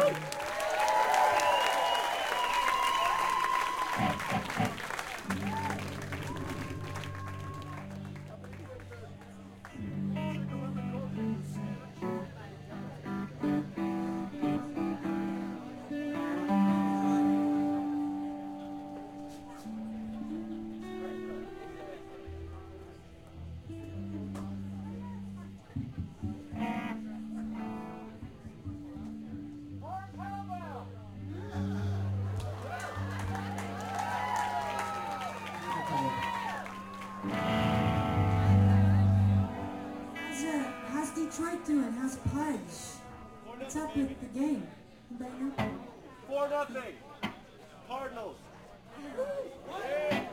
How's Detroit doing? How's Pudge? What's up with the game? Anybody know? 4-0. Cardinals.